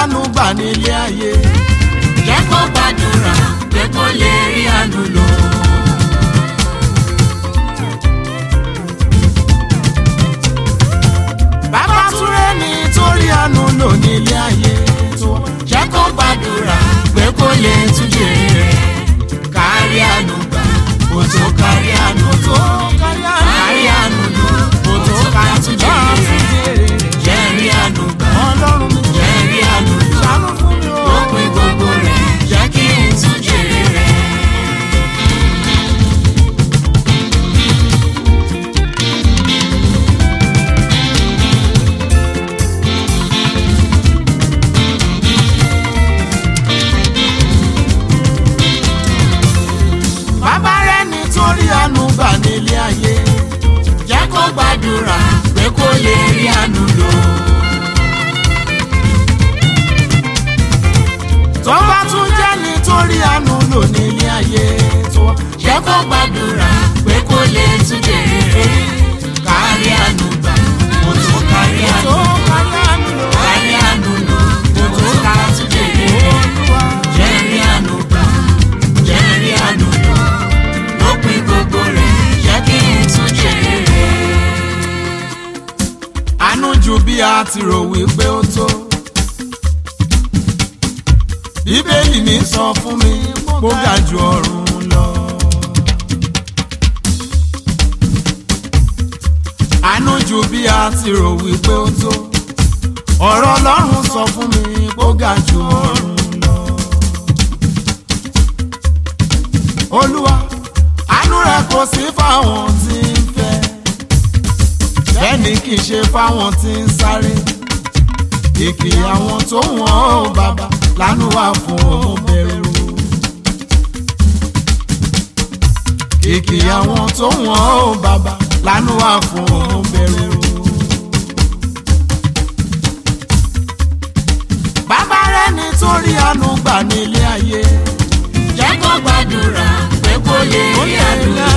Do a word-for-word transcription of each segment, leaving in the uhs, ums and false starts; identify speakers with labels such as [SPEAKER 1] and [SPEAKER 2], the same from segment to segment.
[SPEAKER 1] àánú gbà nílé ayé.
[SPEAKER 2] Jẹ́ kó gbàdúrà pé kó lè rí àánú lò.
[SPEAKER 1] Bàbá Túré nítorí àánú lò nílé ayé tó.
[SPEAKER 2] Jẹ́ kó gbàdúrà pé kó lè tún jèrè rẹ̀. Kárí àánú gbà, ó tó kárí àánú tó. Kárí àánú lò, ó tó ká tún jèrè rẹ̀. Jẹ́ rí àánú gbà,
[SPEAKER 1] Ọlọ́run mi
[SPEAKER 2] jẹ́ rí àánú lò.
[SPEAKER 1] ṣàánú fún mi o.
[SPEAKER 2] Lópin gbogbo rẹ̀, jẹ́ kí n tún jèrè rẹ̀.
[SPEAKER 1] Bàbá rẹ̀ nítorí àánú gbà nílé ayé.
[SPEAKER 2] Jẹ́ kó gbàdúrà pé kó lè rí àánú lò.
[SPEAKER 1] Tó bá tún jẹ́ nítorí àánú lò nílé ayé tó.
[SPEAKER 2] Jẹ́ kó gbàdúrà pé kó lè tún jèrè rẹ̀. Kárí àánú gbà, ó tó kárí àánú
[SPEAKER 1] Tó
[SPEAKER 2] lò.
[SPEAKER 1] kárí àánú lò.
[SPEAKER 2] Kárí àánú lò, ó tó ká tún jèrè rẹ̀. Jẹ́ rí àánú gbà, jẹ́ rí àánú lò. Lópin gbogbo rẹ̀, jẹ́ kí n tún jèrè rẹ̀.
[SPEAKER 1] Àánú ju bí a ti rò wípé ó tó. Bíbélì mi sọ fún mi kó ga ju ọ̀run lọ. Àánú ju bí a ti rò wípé ó tó. Ọ̀rọ̀ Ọlọ́run sọ fún mi kó ga ju ọ̀run lọ. Olúwa, àánú rẹ̀ kò sí fáwọn tí ń fẹ́. Bẹ́ẹ̀ ni kì í ṣe fáwọn tí ń sáré. Kìkì àwọn tó wọ́n ó bàbá lánú wà fún òun bẹ̀rù. Kìkì àwọn tó wọ́n ó bàbá lánú wà fún òun bẹ̀rù. Bàbá rẹ̀ nítorí àánú gbà nílé ayé.
[SPEAKER 2] Jẹ́ kó gbàdúrà pé kó lè rí àánú lò.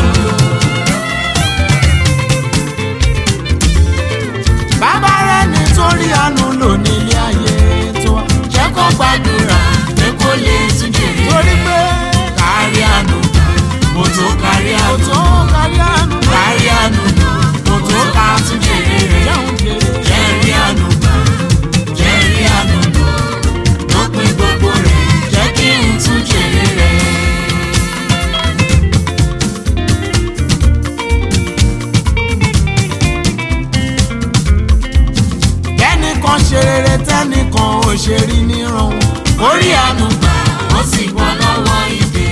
[SPEAKER 1] Bàbá rẹ̀ nítorí àánú lò nílé ayé tó.
[SPEAKER 2] Jẹ́ kó gbàdúrà pé kó lè tún jèrè
[SPEAKER 1] Torí
[SPEAKER 2] rẹ̀.
[SPEAKER 1] pé
[SPEAKER 2] Kárí àánú gbà, ó tó kárí
[SPEAKER 1] kò
[SPEAKER 2] àánú
[SPEAKER 1] tó
[SPEAKER 2] lò.
[SPEAKER 1] kárí àánú lò.
[SPEAKER 2] Kárí àánú lò, ó tó ká tún jèrè rẹ̀.
[SPEAKER 1] Jẹun jèrè.
[SPEAKER 2] Jẹ́ rí àánú gbà, jẹ́ rí àánú lò. Lópin gbogbo rẹ̀, jẹ́ kí n tún jèrè rẹ̀.
[SPEAKER 1] Kẹ́nìkan ṣe rere tẹ́nìkan ò ṣe rí níran wọn.
[SPEAKER 2] Orí àánú gbà, ó sì bọ́ lọ́wọ́ ìdè.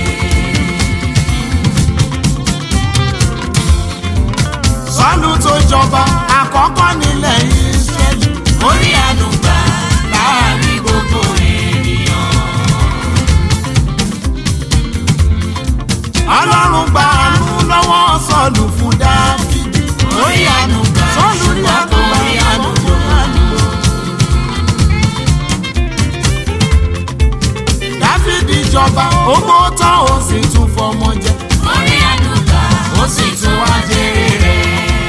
[SPEAKER 1] Sọ́ọ̀lù tó jọba àkọ́kọ́ nílẹ̀ Ísírẹ́lì.
[SPEAKER 2] Orí àánú gbà, láàrin gbogbo ènìyàn.
[SPEAKER 1] Ọlọ́run gba àánú lọ́wọ́ Sọ́ọ̀lù fún Dáfídì.
[SPEAKER 2] Orí àánú gbà,
[SPEAKER 1] Sọ́ọ̀lù rí
[SPEAKER 2] ṣùgbọ́n
[SPEAKER 1] àánú
[SPEAKER 2] kò
[SPEAKER 1] gbà
[SPEAKER 2] rí àánú
[SPEAKER 1] lọ́wọ́
[SPEAKER 2] lò.
[SPEAKER 1] Dáfídì. Dáfídì jọba owó tán ó sì tún fọmọ jẹ.
[SPEAKER 2] Orí àánú gbà, ó sì tún wá jèrè rẹ̀.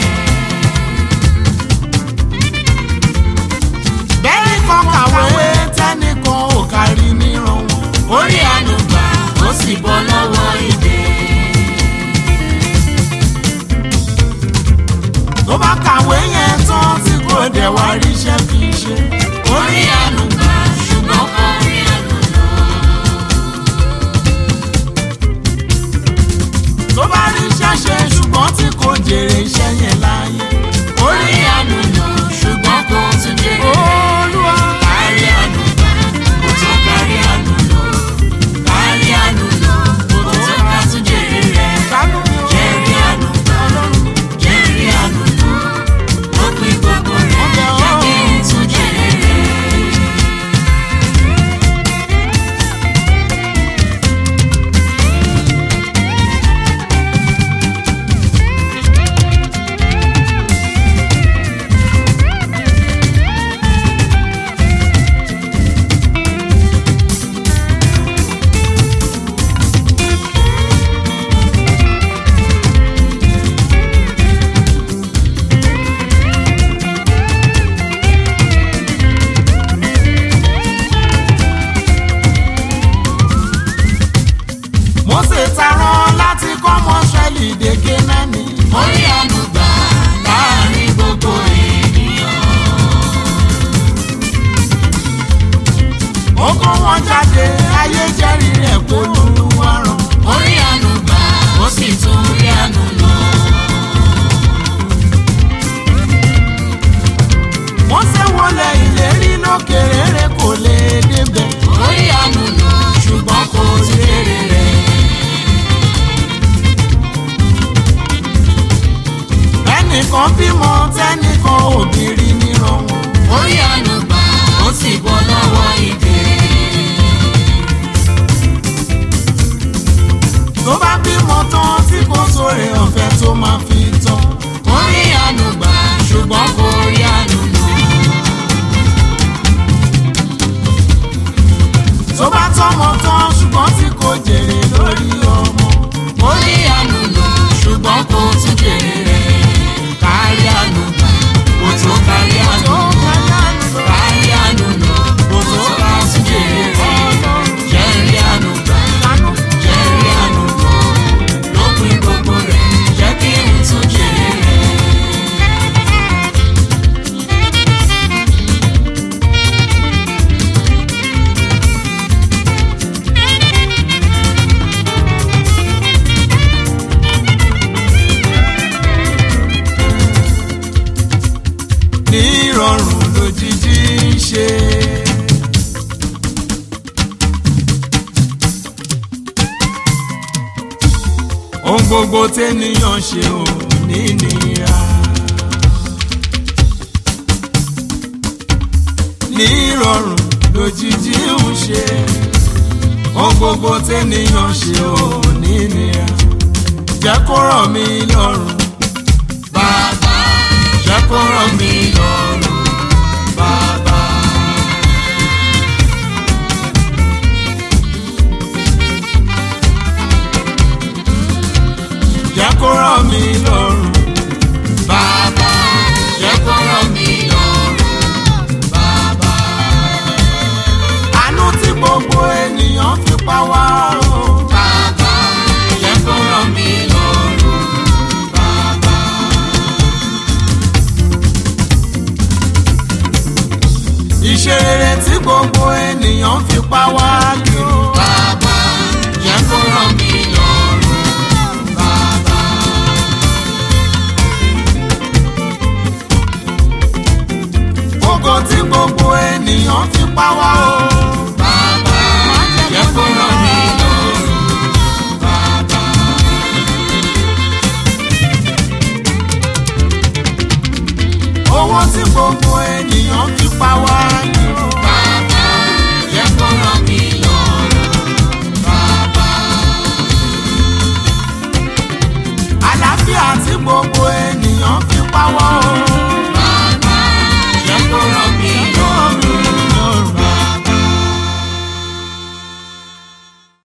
[SPEAKER 1] Bẹ́ẹ̀ni kan kàwé tẹ́nìkan ò kárí níran wọn.
[SPEAKER 2] Orí àánú gbà, ó sì bọ́ lọ́wọ́ ìdè.
[SPEAKER 1] Tó bá kàwé yẹn tán tí kò dẹ̀ wá ríṣẹ́ fi ṣe.
[SPEAKER 2] Orí àánú gbà, ṣùgbọ́n kò rí àánú lò.
[SPEAKER 1] Tó bá ríṣẹ́ ṣe ṣùgbọ́n tí kò jèrè iṣẹ́ yẹn láyé.
[SPEAKER 2] Orí àánú lò, ṣùgbọ́n kò tún jèrè rẹ̀.
[SPEAKER 1] Olúwa,
[SPEAKER 2] Kárí àánú gbà, ó tó kárí àánú lò. Kárí àánú lò, ó tó ká tún jèrè rẹ̀.
[SPEAKER 1] ṣàánú mi o.
[SPEAKER 2] Jẹ́ rí àánú gbà, jẹ́ rí àánú lò. Lópin gbogbo rẹ̀, jẹ́ kí n tún jèrè rẹ̀.
[SPEAKER 1] ẹnìkan bímọ tẹ́nìkan òbírí níran wọn.
[SPEAKER 2] orí àánú gbà ó sì bọ́ lọ́wọ́ ìdè.
[SPEAKER 1] tó bá bímọ tán tí kò sóre ọ̀fẹ́ tó máa fi tán.
[SPEAKER 2] orí àánú gbà ṣùgbọ́n kò rí àánú lò.
[SPEAKER 1] tó bá tọ́mọ tán ṣùgbọ́n tí kò jèrè lórí ọmọ.
[SPEAKER 2] orí àánú lò ṣùgbọ́n kò tún jèrè rẹ̀. kárí àánú gbà kò tó kárí àánú lò. kárí àánú lò kò tó ká tún jèrè rẹ̀. jẹ́rí àánú gbà jẹ́rí àánú lò lópin gbogbo rẹ̀ jẹ́ kí n tún jèrè rẹ̀.
[SPEAKER 1] ní ìrọ̀rùn lójijì ń ṣe. ohun gbogbo tẹ́nìyàn ṣe ò ní nira. ní ìrọ̀rùn lójijì ń ṣe. ohun gbogbo tẹ́nìyàn ṣe ò ní nira. jẹ́ kó rọ̀ mí lọ́rùn.
[SPEAKER 2] bàbá
[SPEAKER 1] jẹ́ kó rọ̀ mí lọ́rùn. bàbá. jẹ́ kó rọ̀ mí lọ́rùn.
[SPEAKER 2] bàbá jẹ́ kó rọ̀ mí lọ́rùn. bàbá
[SPEAKER 1] àánú tí gbogbo ènìyàn fi pa wá o.
[SPEAKER 2] bàbá jẹ́ kó rọ̀ mí lọ́rùn. bàbá
[SPEAKER 1] iṣẹ́ rere tí gbogbo ènìyàn fi pa wá kiri.
[SPEAKER 2] bàbá jẹ́ kó rọ̀ mí lọ́rùn. bàbá
[SPEAKER 1] ògo tí gbogbo ènìyàn fi pa wá o.
[SPEAKER 2] bàbá jẹ́ kó rọ̀ mí lọ́rùn. bàbá
[SPEAKER 1] owó tí gbogbo ènìyàn fi pa wá kiri.
[SPEAKER 2] bàbá jẹ́ kó rọ̀ mí lọ́rùn. bàbá
[SPEAKER 1] àlàáfíà tí gbogbo ènìyàn fi pa wá o.